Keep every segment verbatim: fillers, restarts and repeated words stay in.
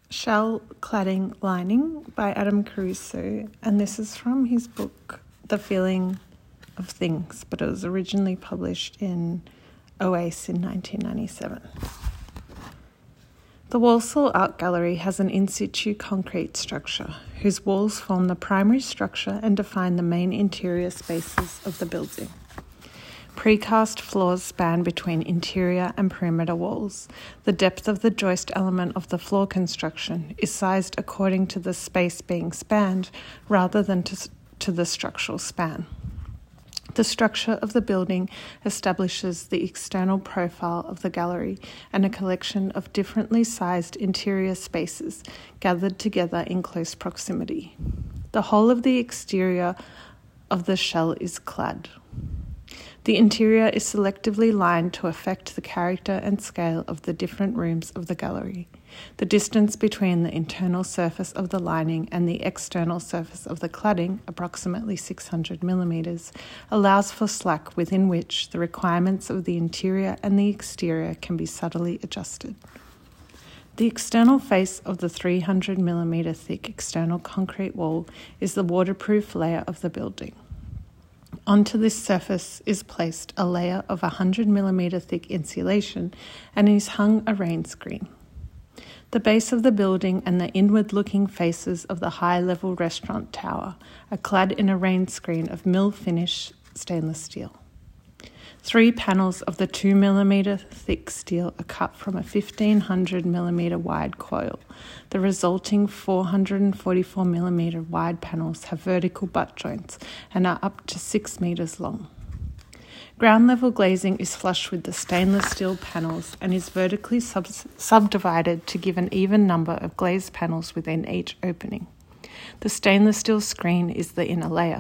Shell Cladding Lining by Adam Caruso, and this is from his book The Feeling of Things, but it was originally published in O A C E in nineteen ninety-seven. The Walsall Art Gallery has an in situ concrete structure whose walls form the primary structure and define the main interior spaces of the building. Precast floors span between interior and perimeter walls. The depth of the joist element of the floor construction is sized according to the space being spanned rather than to, to the structural span. The structure of the building establishes the external profile of the gallery and a collection of differently sized interior spaces gathered together in close proximity. The whole of the exterior of the shell is clad. The interior is selectively lined to affect the character and scale of the different rooms of the gallery. The distance between the internal surface of the lining and the external surface of the cladding, approximately six hundred millimetres, allows for slack within which the requirements of the interior and the exterior can be subtly adjusted. The external face of the three hundred millimetre thick external concrete wall is the waterproof layer of the building. Onto this surface is placed a layer of one hundred millimetre thick insulation and is hung a rain screen. The base of the building and the inward-looking faces of the high-level restaurant tower are clad in a rain screen of mill-finish stainless steel. Three panels of the two millimetre thick steel are cut from a fifteen hundred millimetre wide coil. The resulting four hundred forty-four millimetre wide panels have vertical butt joints and are up to six metres long. Ground level glazing is flush with the stainless steel panels and is vertically sub- subdivided to give an even number of glazed panels within each opening. The stainless steel screen is the inner layer.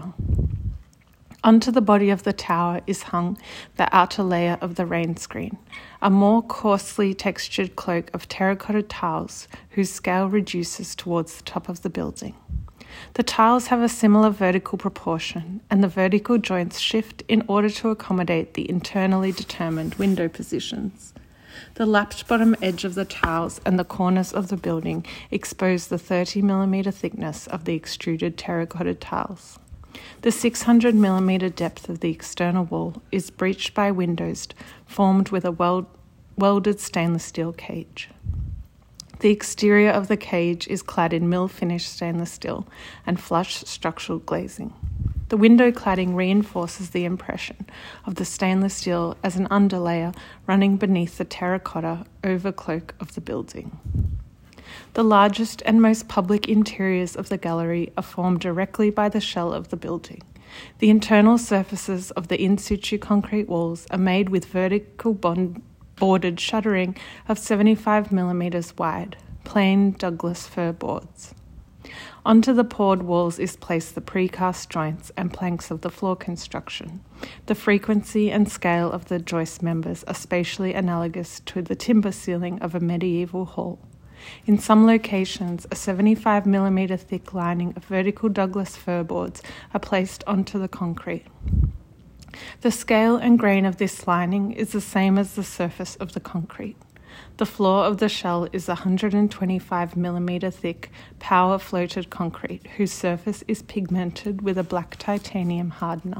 Onto the body of the tower is hung the outer layer of the rain screen, a more coarsely textured cloak of terracotta tiles whose scale reduces towards the top of the building. The tiles have a similar vertical proportion, and the vertical joints shift in order to accommodate the internally determined window positions. The lapped bottom edge of the tiles and the corners of the building expose the thirty millimetre thickness of the extruded terracotta tiles. The six hundred millimetre depth of the external wall is breached by windows formed with a weld- welded stainless steel cage. The exterior of the cage is clad in mill-finished stainless steel and flush structural glazing. The window cladding reinforces the impression of the stainless steel as an underlayer running beneath the terracotta overcloak of the building. The largest and most public interiors of the gallery are formed directly by the shell of the building. The internal surfaces of the in situ concrete walls are made with vertical bond boarded shuttering of seventy-five millimetres wide, plain Douglas fir boards. Onto the poured walls is placed the precast joints and planks of the floor construction. The frequency and scale of the joist members are spatially analogous to the timber ceiling of a medieval hall. In some locations, a seventy-five millimetre thick lining of vertical Douglas fir boards are placed onto the concrete. The scale and grain of this lining is the same as the surface of the concrete. The floor of the shell is one hundred twenty-five millimetre thick power floated concrete whose surface is pigmented with a black titanium hardener.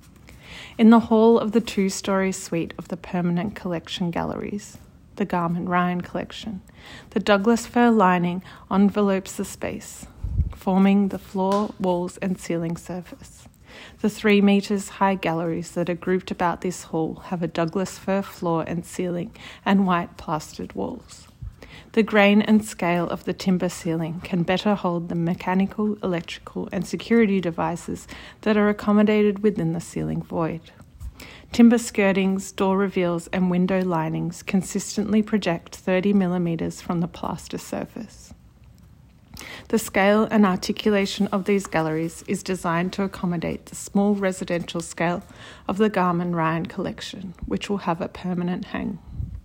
In the hall of the two-storey suite of the permanent collection galleries, the Garman Ryan collection, the Douglas fir lining envelopes the space, forming the floor, walls and ceiling surface. The three metres high galleries that are grouped about this hall have a Douglas fir floor and ceiling and white plastered walls. The grain and scale of the timber ceiling can better hold the mechanical, electrical and security devices that are accommodated within the ceiling void. Timber skirtings, door reveals and window linings consistently project thirty millimetres from the plaster surface. The scale and articulation of these galleries is designed to accommodate the small residential scale of the Garman Ryan collection, which will have a permanent hang.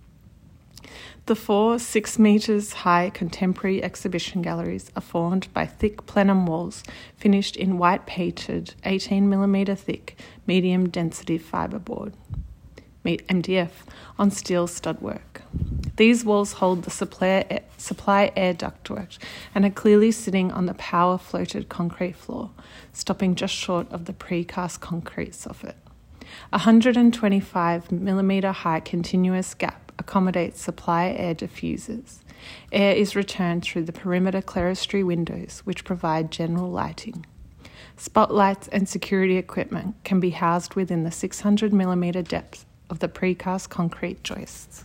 The four six metres high contemporary exhibition galleries are formed by thick plenum walls finished in white painted eighteen millimetre thick medium density fibreboard, M D F, on steel stud work. These walls hold the supply, supply air ductwork and are clearly sitting on the power-floated concrete floor, stopping just short of the precast concrete soffit. A one hundred twenty-five millimetre high continuous gap accommodates supply air diffusers. Air is returned through the perimeter clerestory windows, which provide general lighting. Spotlights and security equipment can be housed within the six hundred millimetre depth of the precast concrete joists.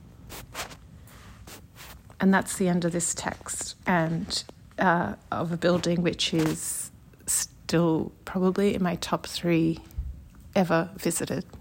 And that's the end of this text, and uh, of a building which is still probably in my top three ever visited.